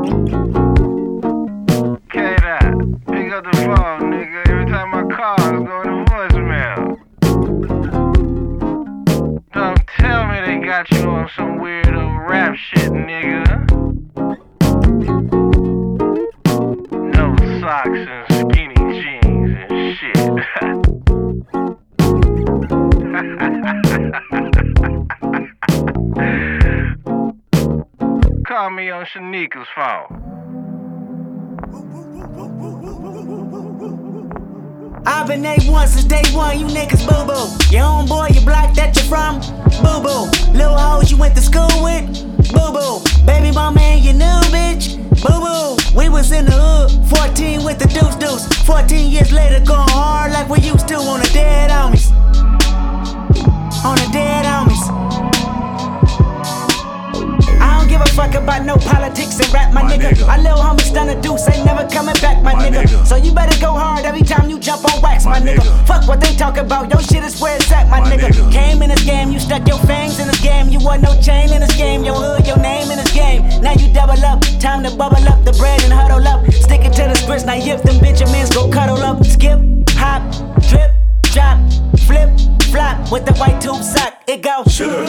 K-Dot, pick up the phone, nigga. Every time I call, it's going to voicemail. Don't tell me they got you on some weirdo rap shit, nigga. No socks and skinny jeans and shit. Call me on Shanika's phone. I've been A1 since day one, you niggas boo-boo. Your homeboy, your block that you're from, boo-boo. Little hoes you went to school with, boo-boo. Baby mama and your new bitch, boo-boo. We was in the hood, 14 with the deuce. 14 years later, going hard like we used to on the dead homies. On the dead homies. I don't give a fuck about no politics and rap, my nigga. Our little homies done a deuce, ain't never coming back, my nigga. So you better go hard every time you jump on wax, my nigga. Fuck what they talk about, your shit is where it's at, my nigga. Came in this game, you stuck your fangs in this game. You want no chain in this game, your hood, your name in this game. Now you double up, time to bubble up the bread and huddle up. Stick it to the splits, now if them Benjamins go cuddle up. Skip, hop, drip, drop, flip, flop with the white tube sock. It go.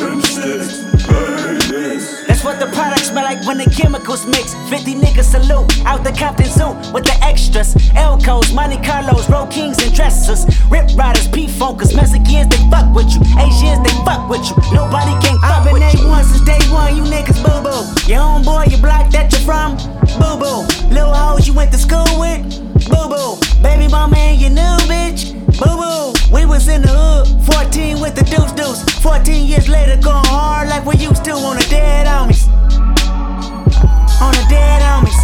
That's what the products smell like when the chemicals mix. 50 niggas salute out the Compton Zoo with the extras. Elcos, Monte Carlos, Road Kings and dressers. Rip Riders, P-Funkers, Mexicans, they fuck with you. Asians, they fuck with you. Nobody can fuck with you. I've been A1 since day one, you niggas boo-boo. Your homeboy, your block that you're from, boo-boo. Little hoes you went to school with, boo-boo. Baby mama and your new bitch, boo-boo. We was in the hood, 14 with the deuce. 14 years later, going hard like we used to on the dead homies. On the dead homies.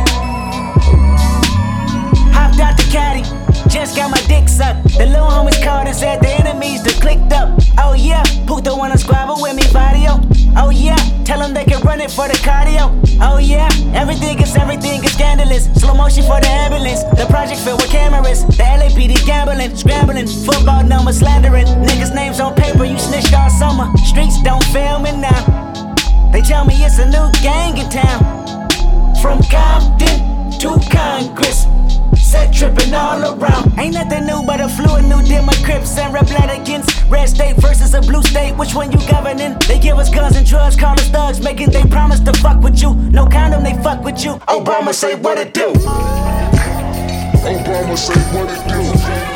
Hopped out the caddy, just got my dick sucked. The little homies called and said the enemies that clicked up. Oh yeah, Puto wanna squabble with me, Vadio. Oh yeah, tell them they can run it for the cardio. Oh yeah, everything is scandalous. Slow motion for the ambulance. The project filled with cameras. The LAPD gambling, scrambling. Football numbers slandering. Niggas' names on paper, you snitched all summer. Streets don't fail me now. They tell me it's a new gang in town. From Compton to Congress. Set tripping all around. Ain't nothing new but a fluid new Democrats and Republicans. Red state versus a blue state, which one you governing? They give us guns and drugs, call us thugs, making they promise to fuck with you. No condom, they fuck with you. Obama say what it do. Obama say what it do.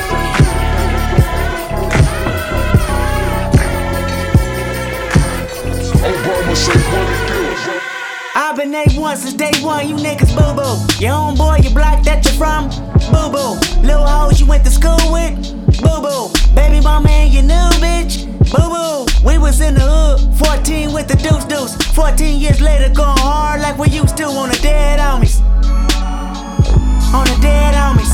Obama say what it do. I've been A1 since day one, you niggas boo-boo. Your homeboy, your block that you're from, boo-boo. Little hoes you went to school with, boo-boo. Baby mama and your new bitch, boo-boo. We was in the hood, 14 with the deuce. 14 years later, going hard like we used to on the dead homies. On the dead homies.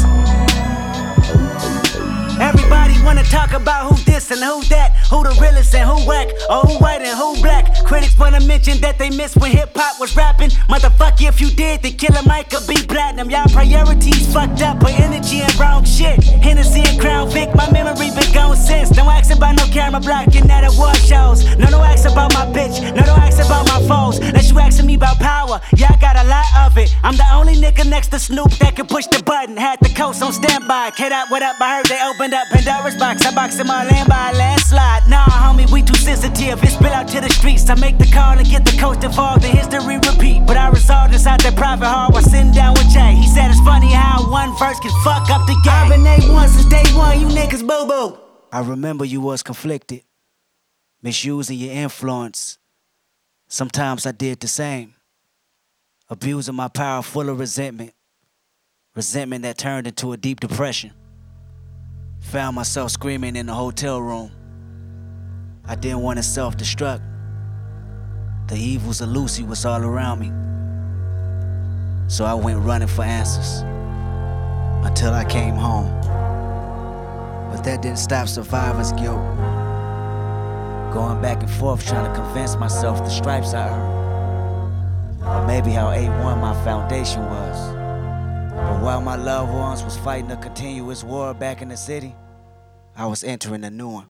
Everybody wanna talk about who this and who that, who the realest and who whack, or who white and who black. Critics wanna mention that they missed when hip-hop was rapping. Motherfucker, if you did, then Killer Mike could be platinum. Y'all priorities fucked up, put energy in wrong shit. Hennessy and Crown Vic, my memory been gone since. Don't ask about no camera blocking at award shows. No, don't ask about my bitch, no, don't ask about my foes. Unless you asking me about power, yeah, I got a lot of it. I'm the only nigga next to Snoop that can push the button. Had the coast on standby. K-Dot, what up? I heard they opened up Pandora's box. I boxed in my land by a landslide. Nah, homie, we too sensitive. It spill out to the streets. I make the call and get the coast involved. The history repeat. But I resolved inside that private heart while sitting down with Jay. He said it's funny how one verse can fuck up the game. I've been A1 since day one, you niggas boo-boo. I remember you was conflicted, misusing your influence. Sometimes I did the same. Abusing my power full of resentment. Resentment that turned into a deep depression. Found myself screaming in the hotel room. I didn't want to self-destruct. The evils of Lucy was all around me. So I went running for answers until I came home. But that didn't stop survivor's guilt. Going back and forth trying to convince myself the stripes I earned. Or maybe how A1 my foundation was. But while my loved ones was fighting a continuous war back in the city, I was entering a new one.